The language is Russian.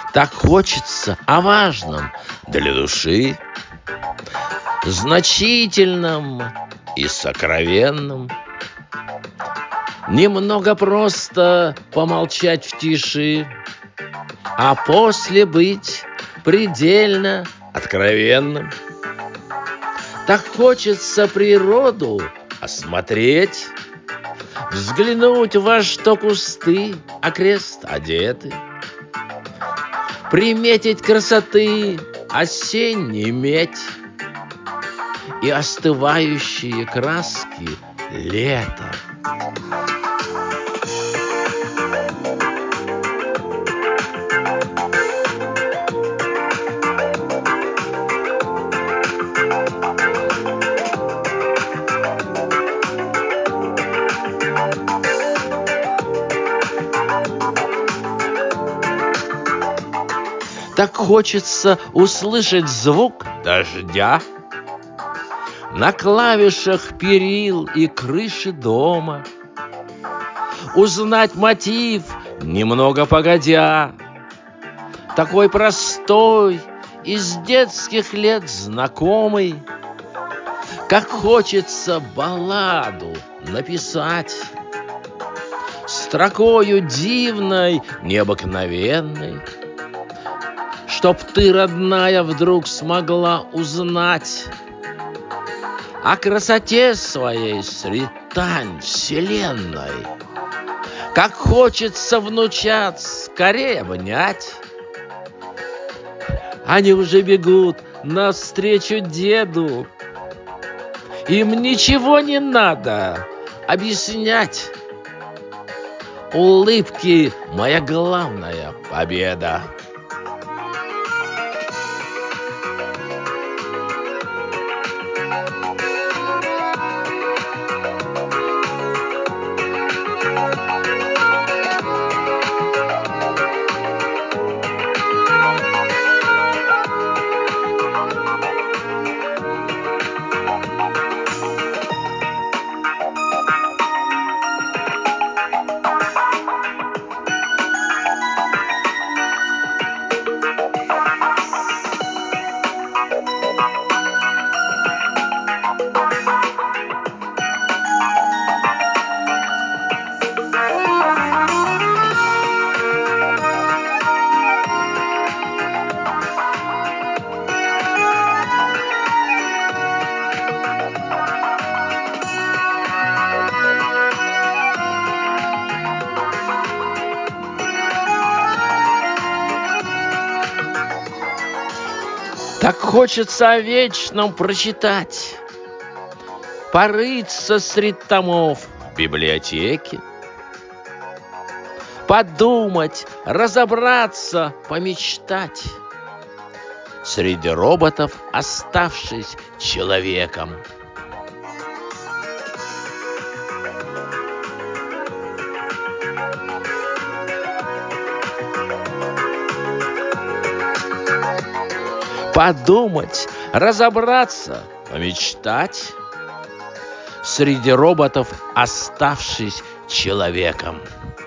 Так хочется о важном для души, значительном и сокровенном. Немного просто помолчать в тиши, а после быть предельно откровенным. Так хочется природу осмотреть, взглянуть, во что кусты окрест одеты, приметить красоты осенней медь и остывающие краски лета. Так хочется услышать звук дождя на клавишах перил и крыши дома, узнать мотив немного погодя, такой простой, из детских лет знакомый. Как хочется балладу написать строкою дивной, необыкновенной, чтоб ты, родная, вдруг смогла узнать о красоте своей средь тайн вселенной. Как хочется внучат скорее обнять. Они уже бегут навстречу деду. Им ничего не надо объяснять. Улыбки — моя главная победа. Так хочется о вечном прочитать, порыться средь томов в библиотеке, подумать, разобраться, помечтать, среди роботов оставшись человеком. Подумать, разобраться, помечтать, среди роботов оставшись человеком.